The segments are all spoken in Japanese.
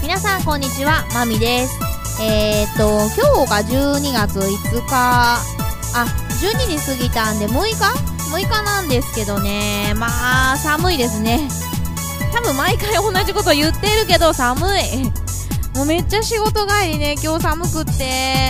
皆さんこんにちは、まみです。今日が12月5日、12時過ぎたんで6日なんですけどね、まあ寒いですね。多分毎回同じこと言ってるけど寒い。もうめっちゃ仕事帰りね、今日寒くって、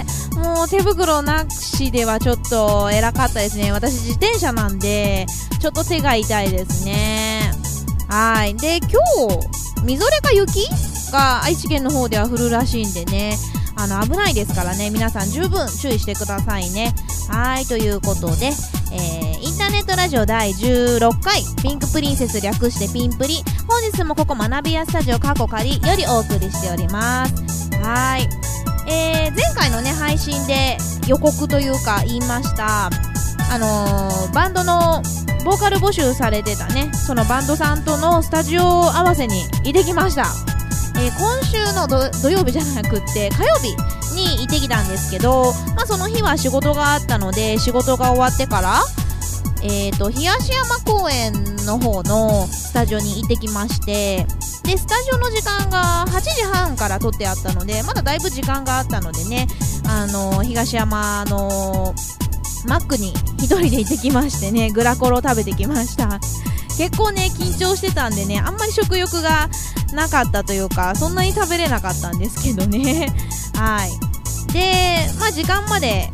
もう手袋なしではちょっと偉かったですね。私自転車なんでちょっと手が痛いですね。はい。で、今日みぞれか雪が愛知県の方では降るらしいんでね、危ないですからね、皆さん十分注意してくださいね。はい、ということで、インターネットラジオ第16回ピンクプリンセス略してピンプリ、本日もここ学びやスタジオ過去仮よりお送りしております。はい、前回のね配信で予告というか言いました、バンドのボーカル募集されてたね、そのバンドさんとのスタジオ合わせに行ってきました。今週の土曜日じゃなくって火曜日に行ってきたんですけど、その日は仕事があったので、仕事が終わってから東山公園の方のスタジオに行ってきまして、でスタジオの時間が8時半から取ってあったので、まだだいぶ時間があったのでね、東山のマックに一人で行ってきましてね、グラコロ食べてきました。結構ね緊張してたんでね、あんまり食欲がなかったというか、そんなに食べれなかったんですけどね。はい。で、時間まで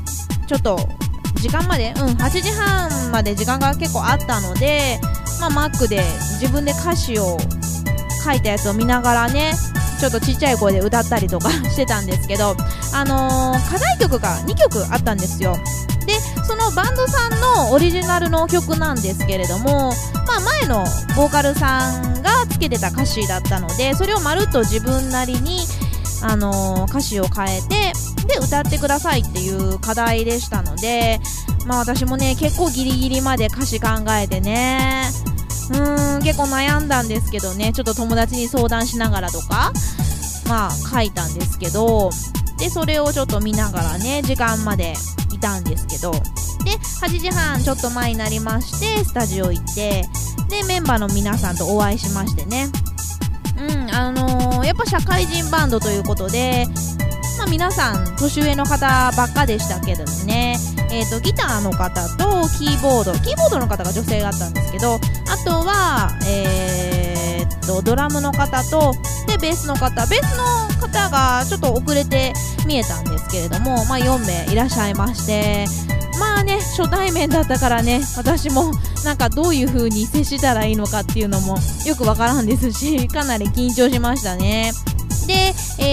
8時半まで時間が結構あったので、マックで自分で歌詞を書いたやつを見ながらね、ちょっとちっちゃい声で歌ったりとかしてたんですけど、課題曲が2曲あったんですよ。でそのバンドさんのオリジナルの曲なんですけれども、前のボーカルさんがつけてた歌詞だったので、それをまるっと自分なりに、歌詞を変えてで歌ってくださいっていう課題でしたので、私もね結構ギリギリまで歌詞考えてね、結構悩んだんですけどね、ちょっと友達に相談しながらとか書いたんですけど、でそれをちょっと見ながらね時間までいたんですけど、で8時半ちょっと前になりまして、スタジオ行って、でメンバーの皆さんとお会いしましてね、やっぱ社会人バンドということで、皆さん年上の方ばっかでしたけどね、ギターの方とキーボードの方が女性だったんですけど、あとはドラムの方とでベースの方がちょっと遅れて見えたんですけれども、4名いらっしゃいまして、初対面だったからね、私もどういう風に接したらいいのかっていうのもよくわからんですし、かなり緊張しましたね。で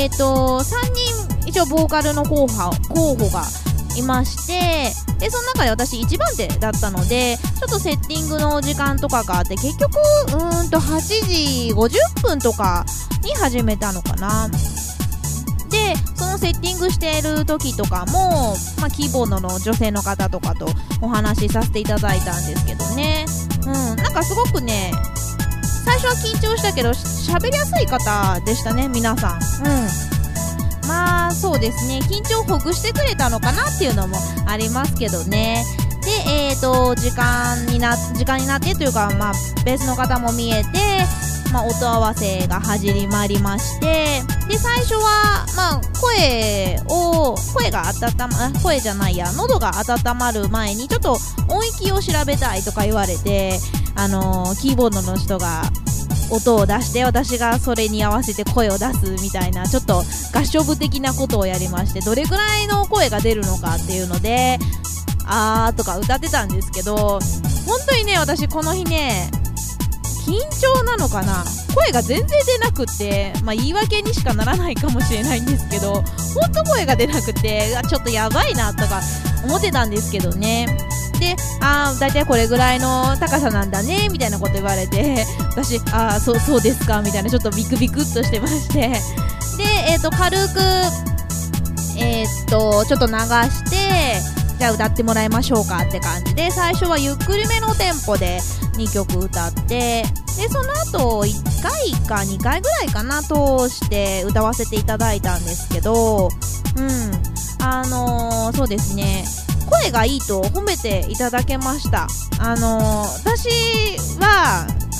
3人一応ボーカルの候補がいまして、でその中で私1番手だったので、ちょっとセッティングの時間とかがあって、結局8時50分とかに始めたのかな。でそのセッティングしている時とかも、キーボードの女性の方とかとお話しさせていただいたんですけどね、すごくね、最初は緊張したけど喋りやすい方でしたね、皆さん。そうですね、緊張をほぐしてくれたのかなっていうのもありますけどね。で時間になってというか、ベースの方も見えて、音合わせが始まりまして、で最初は喉が温まる前にちょっと音域を調べたいとか言われて、キーボードの人が音を出して、私がそれに合わせて声を出すみたいな、ちょっと合唱部的なことをやりまして、どれくらいの声が出るのかっていうのでとか歌ってたんですけど、本当にね私この日ね緊張なのかな、声が全然出なくって、言い訳にしかならないかもしれないんですけど、本当声が出なくて、ちょっとやばいなとか思ってたんですけどね。でだいたいこれぐらいの高さなんだねみたいなこと言われて、私そうですかみたいな、ちょっとビクビクっとしてまして、で軽くちょっと流して、じゃあ歌ってもらいましょうかって感じで、最初はゆっくりめのテンポで2曲歌って、でその後1回か2回ぐらいかな通して歌わせていただいたんですけど、そうですね、声がいいと褒めていただけました。私は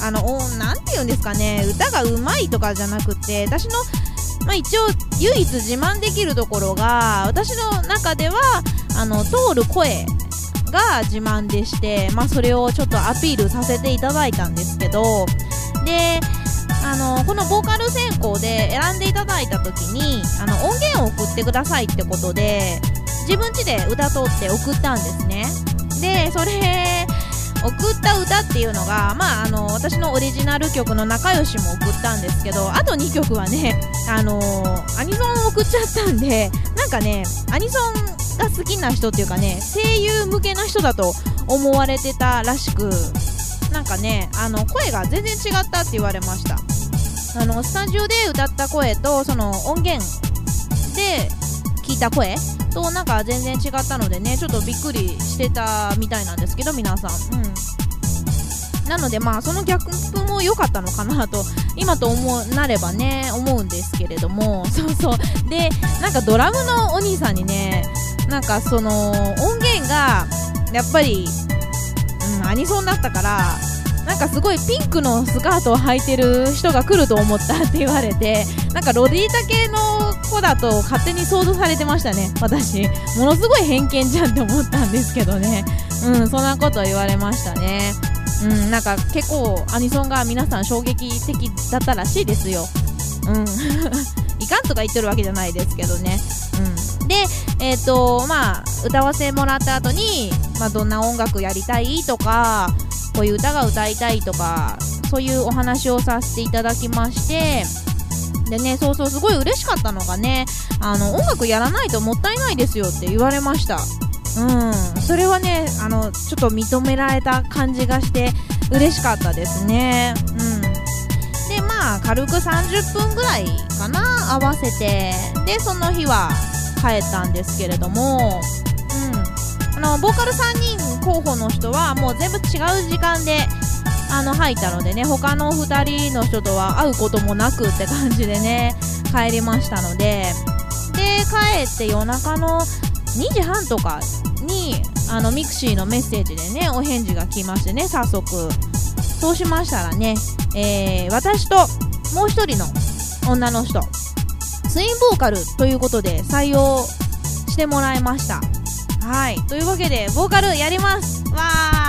なんて言うんですかね、歌が上手いとかじゃなくて、私の一応唯一自慢できるところが、私の中では通る声が自慢でして、それをちょっとアピールさせていただいたんですけど、でこのボーカル選考で選んでいただいた時に音源を送ってくださいってことで、自分家で歌取って送ったんですね。でそれ送った歌っていうのが、私のオリジナル曲の仲良しも送ったんですけど、あと2曲はね、アニソンを送っちゃったんで、なんかね、アニソンが好きな人っていうかね、声優向けの人だと思われてたらしく、なんかね、声が全然違ったって言われました。スタジオで歌った声とその音源で聞いた声となんか全然違ったのでね、ちょっとびっくりしてたみたいなんですけど、皆さん、なのでそのギャップも良かったのかなと今となればね思うんですけれども、そうで、なんかドラムのお兄さんにね、なんかその音源がやっぱり、アニソンだったから、なんかすごいピンクのスカートを履いてる人が来ると思ったって言われて、なんかロディータ系の子だと勝手に想像されてましたね。私ものすごい偏見じゃんって思ったんですけどね、そんなこと言われましたね。なんか結構アニソンが皆さん衝撃的だったらしいですよ。いかんとか言ってるわけじゃないですけどね。で歌わせもらった後に、どんな音楽やりたいとか、こういう歌が歌いたいとか、そういうお話をさせていただきまして、でね、すごい嬉しかったのがね、音楽やらないともったいないですよって言われました。それはね、ちょっと認められた感じがして嬉しかったですね。で軽く30分ぐらいかな、合わせて、でその日は帰ったんですけれども、ボーカル3人候補の人はもう全部違う時間で入ったのでね、他の2人の人とは会うこともなくって感じでね帰りましたので、帰って夜中の2時半とかにミクシーのメッセージでねお返事が来ましてね、早速そうしましたらね、私ともう一人の女の人、ツインボーカルということで採用してもらいました。というわけでボーカルやりますわ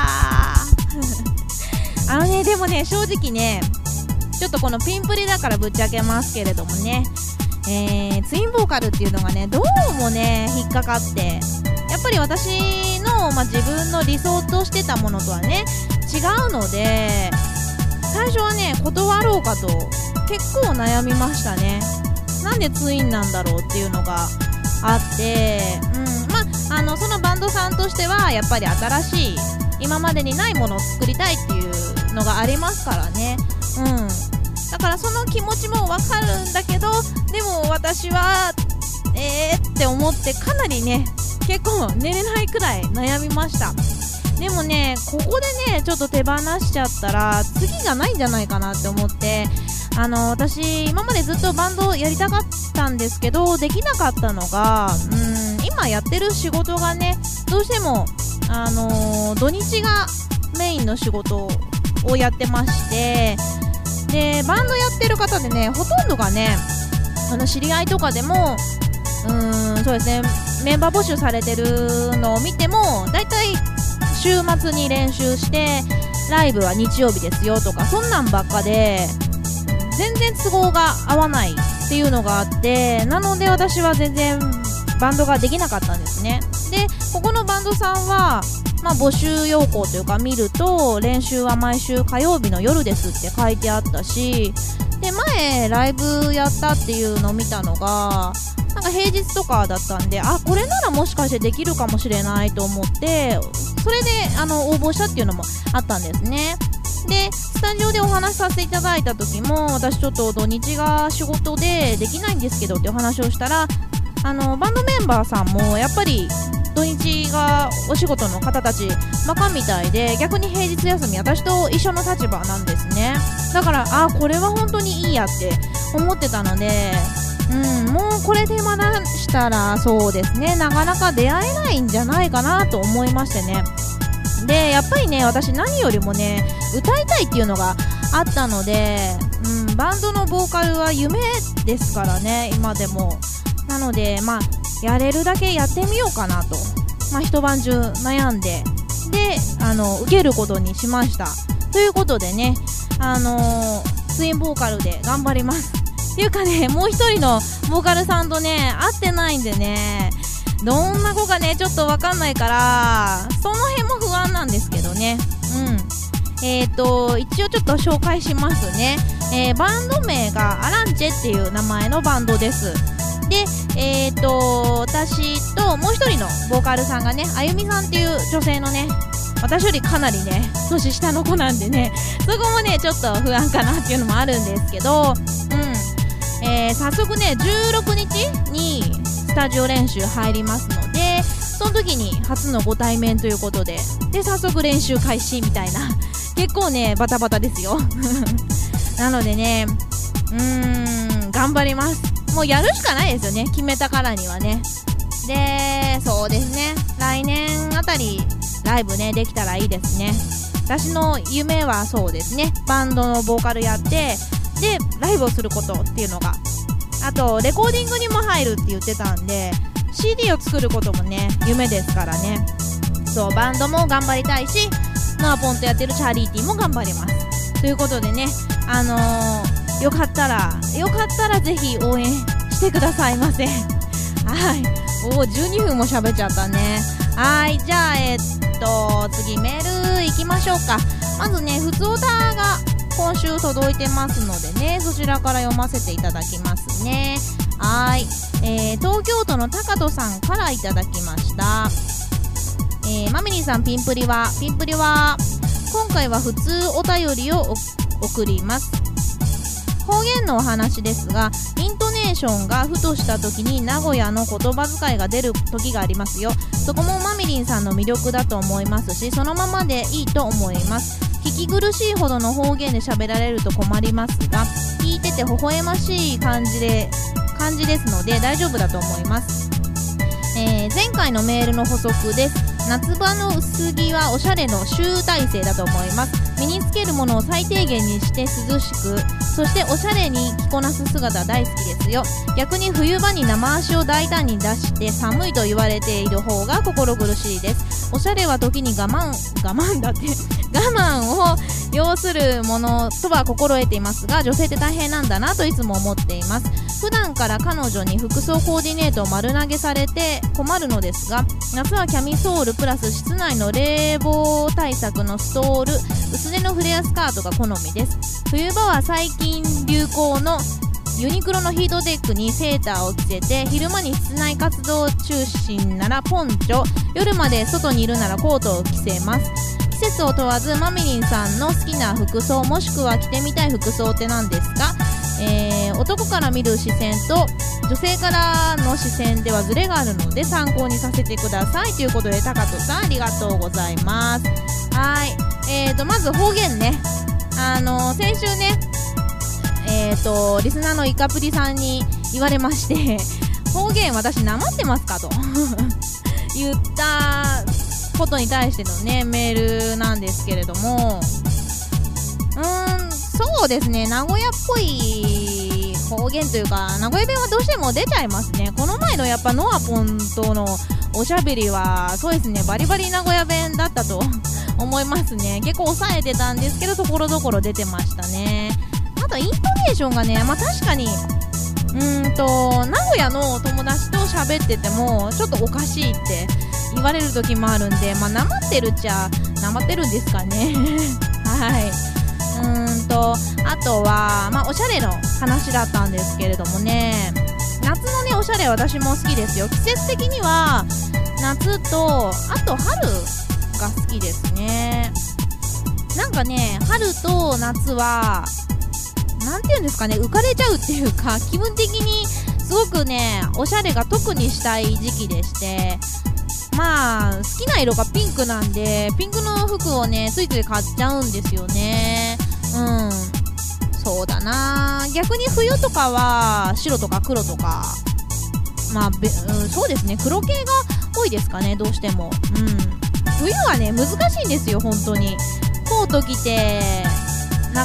ーでもね、正直ね、ちょっとこのピンプリだからぶっちゃけますけれどもね、ツインボーカルっていうのがね、どうもね引っかかって、やっぱり私の、自分の理想としてたものとはね違うので、最初はね断ろうかと結構悩みましたね。なんでツインなんだろうっていうのがあって、そのバンドさんとしてはやっぱり新しい、今までにないものを作りたいっていうのがありますからね。だからその気持ちもわかるんだけど、でも私はって思って、かなりね結構寝れないくらい悩みました。でもね、ここでねちょっと手放しちゃったら次がないんじゃないかなって思って、私今までずっとバンドをやりたかったんですけどできなかったのが、今やってる仕事がねどうしても土日がメインの仕事をやってまして、でバンドやってる方でねほとんどがね知り合いとかでもそうですね、メンバー募集されてるのを見てもだいたい週末に練習してライブは日曜日ですよとか、そんなんばっかで全然都合が合わないっていうのがあって、なので私は全然バンドができなかったんですね。でここのバンドさんは、募集要項というか見ると、練習は毎週火曜日の夜ですって書いてあったし、で前ライブやったっていうのを見たのがなんか平日とかだったんで、これならもしかしてできるかもしれないと思って、それで応募したっていうのもあったんですね。でスタジオでお話しさせていただいた時も、私ちょっと土日が仕事でできないんですけどってお話をしたら、バンドメンバーさんもやっぱり土日がお仕事の方たちバカみたいで、逆に平日休み私と一緒の立場なんですね。だからこれは本当にいいやって思ってたので、もうこれでまだしたらそうですね、なかなか出会えないんじゃないかなと思いましてね。でやっぱりね、私何よりもね歌いたいっていうのがあったので、バンドのボーカルは夢ですからね、今でも。なのでやれるだけやってみようかなと、一晩中悩んで、で受けることにしました。ということでね、ツインボーカルで頑張ります。っていうかね、もう一人のボーカルさんとね会ってないんでね、どんな子かねちょっとわかんないから、その辺も不安なんですけどね。一応ちょっと紹介しますね。バンド名がアランチェっていう名前のバンドです。で、私ともう一人のボーカルさんがね、あゆみさんっていう女性のね、私よりかなりね年下の子なんでね、そこもねちょっと不安かなっていうのもあるんですけど、早速ね16日にスタジオ練習入りますので、その時に初のご対面ということで、早速練習開始みたいな、結構ねバタバタですよなのでね、頑張ります。もうやるしかないですよね、決めたからにはね。で、そうですね、来年あたりライブねできたらいいですね。私の夢はそうですね、バンドのボーカルやって、でライブをすることっていうのが、あとレコーディングにも入るって言ってたんで、 CD を作ることもね夢ですからね。そう、バンドも頑張りたいし、ノアポンとやってるチャリティーも頑張りますということでね、よかったらぜひ応援してくださいませはい、12分も喋っちゃったね。はい、じゃあ次メール行きましょうか。まずね、ふつおたが今週届いてますのでね、そちらから読ませていただきますね。はい、東京都の高戸さんからいただきました。マミリンさん、ピンプリは今回は普通お便りを送ります。方言のお話ですが、イントネーションがふとした時に名古屋の言葉遣いが出る時がありますよ。そこもマミリンさんの魅力だと思いますし、そのままでいいと思います。聞き苦しいほどの方言で喋られると困りますが、聞いてて微笑ましい感じですので大丈夫だと思います。前回のメールの補足です。夏場の薄着はおしゃれの集大成だと思います。身につけるものを最低限にして涼しく、そしておしゃれに着こなす姿大好きですよ。逆に冬場に生足を大胆に出して寒いと言われている方が心苦しいです。おしゃれは時に我慢を要するものとは心得ていますが、女性って大変なんだなといつも思っています。普段から彼女に服装コーディネートを丸投げされて困るのですが、夏はキャミソールプラス室内の冷房対策のストール、薄手のフレアスカートが好みです。冬場は最近流行のユニクロのヒートテックにセーターを着せて、昼間に室内活動中心ならポンチョ、夜まで外にいるならコートを着せます。季節を問わずマミリンさんの好きな服装もしくは着てみたい服装って何ですか？男から見る視線と女性からの視線ではズレがあるので参考にさせてくださいということで、高戸さんありがとうございます。はい、まず方言ね、先週ねリスナーのイカプリさんに言われまして、方言私なまってますかと言ったことに対してのねメールなんですけれども、そうですね、名古屋っぽい方言というか名古屋弁はどうしても出ちゃいますね。この前のやっぱノアポンとのおしゃべりはそうですね、バリバリ名古屋弁だったと思いますね。結構抑えてたんですけど、ところどころ出てましたね。あとイントネーションがね、確かに名古屋の友達と喋っててもちょっとおかしいって言われる時もあるんで、なまってるっちゃなまってるんですかねはい。あとは、おしゃれの話だったんですけれどもね、夏のねおしゃれ私も好きですよ。季節的には夏とあと春が好きですね。なんかね、春と夏はなんていうんですかね、浮かれちゃうっていうか、気分的にすごくねおしゃれが特にしたい時期でして、好きな色がピンクなんで、ピンクの服をねついつい買っちゃうんですよね。そうだな、逆に冬とかは白とか黒とか、そうですね、黒系が多いですかね、どうしても。冬はね難しいんですよ本当に。コート着て中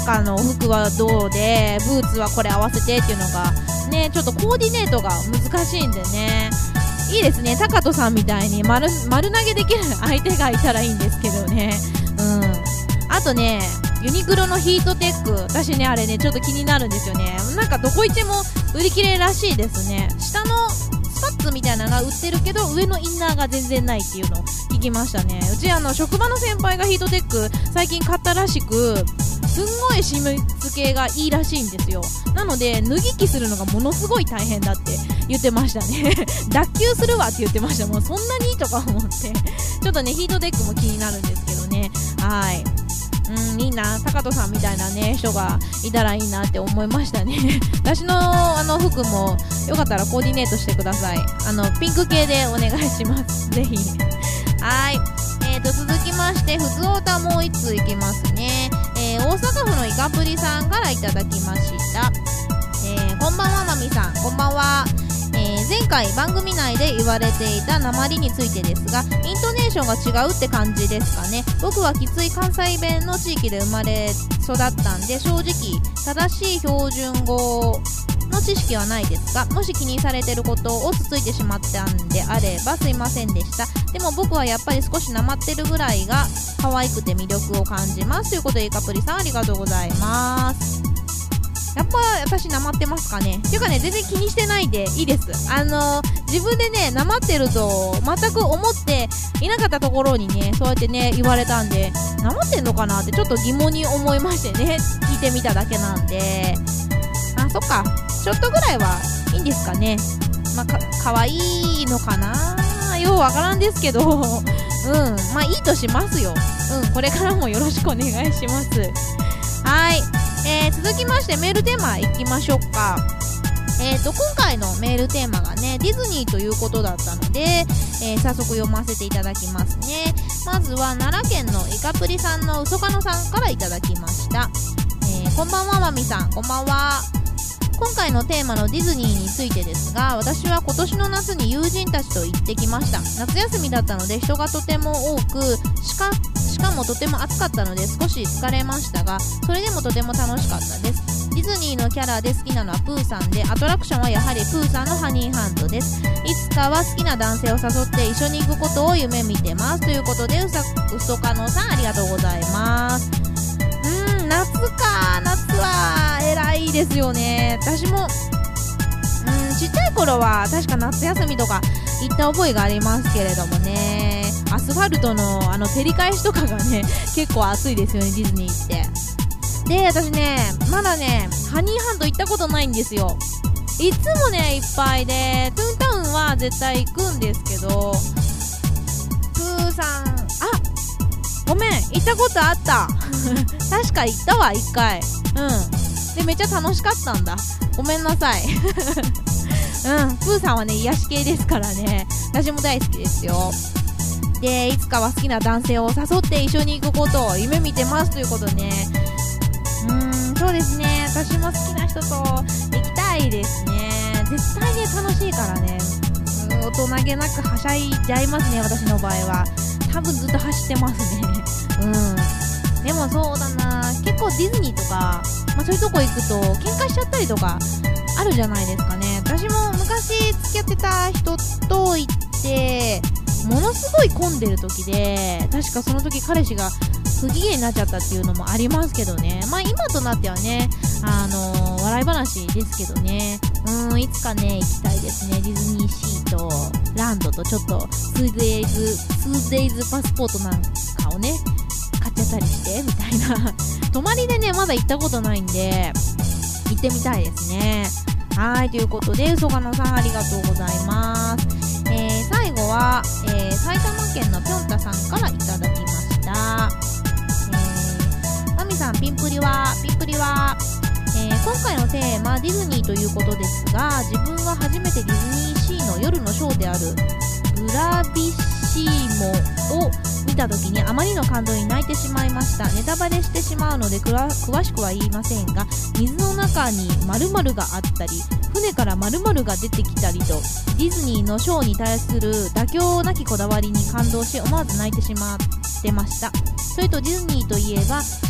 中の服はどうで、ブーツはこれ合わせてっていうのがね、ちょっとコーディネートが難しいんでね、いいですね、高人さんみたいに丸投げできる相手がいたらいいんですけどね。あとね、ユニクロのヒートテック、私ねあれねちょっと気になるんですよね。なんかどこ行っても売り切れらしいですね。下のスパッツみたいなのが売ってるけど上のインナーが全然ないっていうのを聞きましたね。うち職場の先輩がヒートテック最近買ったらしく、すんごい締め付けがいいらしいんですよ。なので脱ぎ着するのがものすごい大変だって言ってましたね脱臼するわって言ってました。もうそんなにとか思ってちょっとねヒートテックも気になるんですけどね。はい、いいな、高人さんみたいなね人がいたらいいなって思いましたね私の服もよかったらコーディネートしてください。ピンク系でお願いしますぜひはい、続きましてふつおたもう1通いきますね。大阪府のイカプリさんからいただきました。こんばんはまみさん、こんばんは。前回番組内で言われていた訛りについてですが、イントネーションが違うって感じですかね。僕はきつい関西弁の地域で生まれ育ったんで、正直正しい標準語の知識はないですが、もし気にされてることをつついてしまったんであればすいませんでした。でも僕はやっぱり少しなまってるぐらいが可愛くて魅力を感じますということで、イカプリさんありがとうございます。やっぱ私なまってますかね。っていうかね、全然気にしてないでいいです。自分でねなまってると全く思っていなかったところにねそうやってね言われたんで、なまってんのかなってちょっと疑問に思いましてね、聞いてみただけなんで、そっか、ちょっとぐらいはいいんですかね。かわいいのかな、ようわからんですけどいいとしますよ。これからもよろしくお願いします。はい、続きましてメールテーマいきましょうか。今回のメールテーマがねディズニーということだったので、早速読ませていただきますね。まずは奈良県のイカプリさんのうそかのさんからいただきました。こんばんはまみさん、こんばんは。今回のテーマのディズニーについてですが、私は今年の夏に友人たちと行ってきました。夏休みだったので人がとても多く、しかもとても暑かったので少し疲れましたが、それでもとても楽しかったです。ディズニーのキャラで好きなのはプーさんで、アトラクションはやはりプーさんのハニーハントです。いつかは好きな男性を誘って一緒に行くことを夢見てますということで、うそかのさんありがとうございます。夏か、夏は偉いですよね。私もちっちゃい頃は確か夏休みとか行った覚えがありますけれどもね、アスファルトの照り返しとかがね結構暑いですよね、ディズニーって。で、私ねまだねハニーハント行ったことないんですよ。いつもねいっぱいで、トゥーンタウンは絶対行くんですけど、プーさんごめん、行ったことあった確か行ったわ1回。でめっちゃ楽しかったんだ、ごめんなさいプーさんはね癒し系ですからね、私も大好きですよ。で、いつかは好きな男性を誘って一緒に行くことを夢見てますということでね、そうですね、私も好きな人と行きたいですね。絶対ね楽しいからね、大人げなくはしゃいじゃいますね。私の場合は多分ずっと走ってますねでもそうだな、結構ディズニーとか、そういうとこ行くと喧嘩しちゃったりとかあるじゃないですかね。私も昔付き合ってた人と行ってものすごい混んでる時で、確かその時彼氏が不機嫌になっちゃったっていうのもありますけどね。今となってはね笑い話ですけどね。いつかね行きたいですね。ディズニーシーとランドとちょっと 2days パスポートなんかをね買っちゃったりしてみたいな泊まりでねまだ行ったことないんで行ってみたいですね。はい、ということでうそがのさんありがとうございます。最後は、埼玉県のぴょんたさんからいただきました。まみさん、ピンプリは、今回のテーマディズニーということですが、自分は初めてディズニーシーの夜のショーであるブラビッシーモを見た時にあまりの感動に泣いてしまいました。ネタバレしてしまうので詳しくは言いませんが、水の中に〇〇があったり船から〇〇が出てきたりと、ディズニーのショーに対する妥協なきこだわりに感動し思わず泣いてしまってました。それとディズニーといえば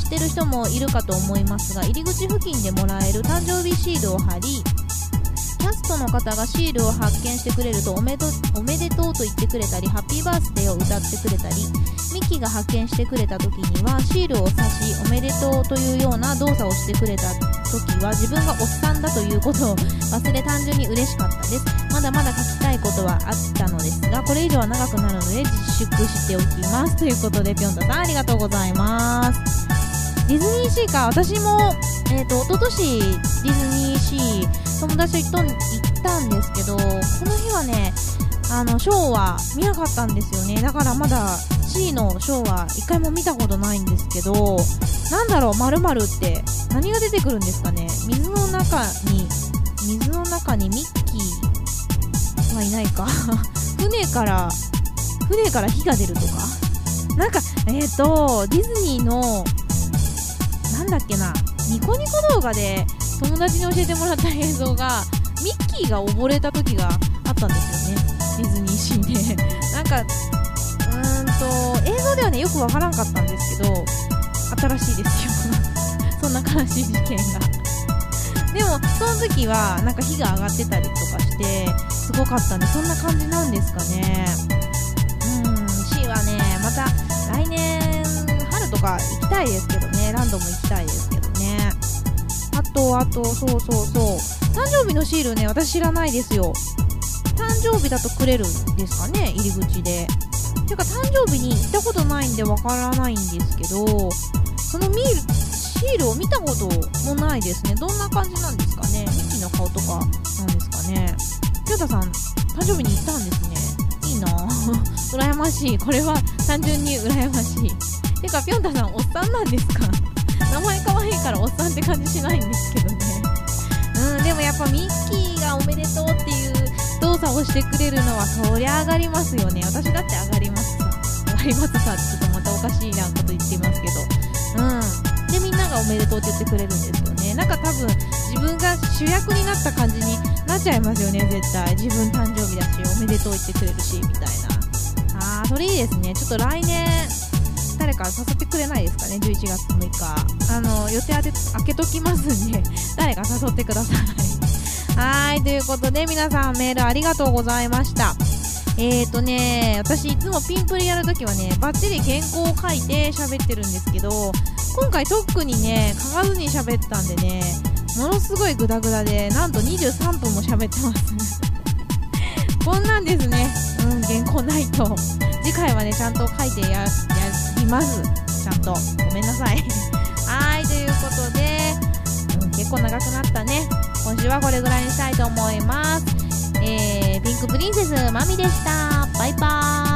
ってる人もいるかと思いますが、入り口付近でもらえる誕生日シールを貼り、キャストの方がシールを発見してくれるとおめでとうと言ってくれたり、ハッピーバースデーを歌ってくれたり、ミッキーが発見してくれた時にはシールを刺しおめでとうというような動作をしてくれた時は、自分がおっさんだということを忘れ、単純に嬉しかったです。まだまだ書きたいことはあったのですが、これ以上は長くなるので自粛しておきますということで、ぴょんたさんありがとうございます。ディズニーシーか。私も一昨年ディズニーシー友達と行ったんですけど、この日はねショーは見なかったんですよね。だからまだ C のショーは一回も見たことないんですけど、なんだろう、〇〇って何が出てくるんですかね。水の中にミッキーはいないか船から火が出るとか、なんかディズニーのなんだっけな、ニコニコ動画で友達に教えてもらった映像が、ミッキーが溺れた時があったんですよね、ディズニーシーでなんか映像ではねよくわからんかったんですけど、新しいですよそんな悲しい事件がでもその時はなんか火が上がってたりとかしてすごかったんで、そんな感じなんですかね。C はね、また来年春とか行きたいですけどね、ランドも行きたいですけどね。あとそう誕生日のシールね、私知らないですよ。誕生日だとくれるんですかね、入り口で。てか誕生日に行ったことないんでわからないんですけど、そのシールを見たこともないですね。どんな感じなんですかね。ミッキーの顔とかなんですかね。ぴょんたさん誕生日に行ったんですね。いいな羨ましい。これは単純に羨ましい。てかぴょんたさんおっさんなんですか名前可愛いからおっさんって感じしないんですけどね。でもやっぱミッキーがおめでとうっていう動作をしてくれるのはそりゃ上がりますよね。私だって上がりますさってちょっとまたおかしいなこと言ってますけど、でみんながおめでとうって言ってくれるんですよね。なんか多分自分が主役になった感じになっちゃいますよね。絶対自分誕生日だしおめでとう言ってくれるしみたいな。それいいですね。ちょっと来年誰か誘ってくれないですかね。11月6日予定開けときますんで誰か誘ってくださいはい、ということで皆さんメールありがとうございました。私いつもピンプリやるときはねバッチリ原稿を書いて喋ってるんですけど、今回特にね書かずに喋ったんでね、ものすごいグダグダでなんと23分も喋ってますこんなんですね。原稿ないと。次回はねちゃんと書いてやります。ちゃんとごめんなさいはい、ということで、結構長くなったね。今週はこれぐらいにしたいと思います。ピンクプリンセスまみでした。バイバーイ。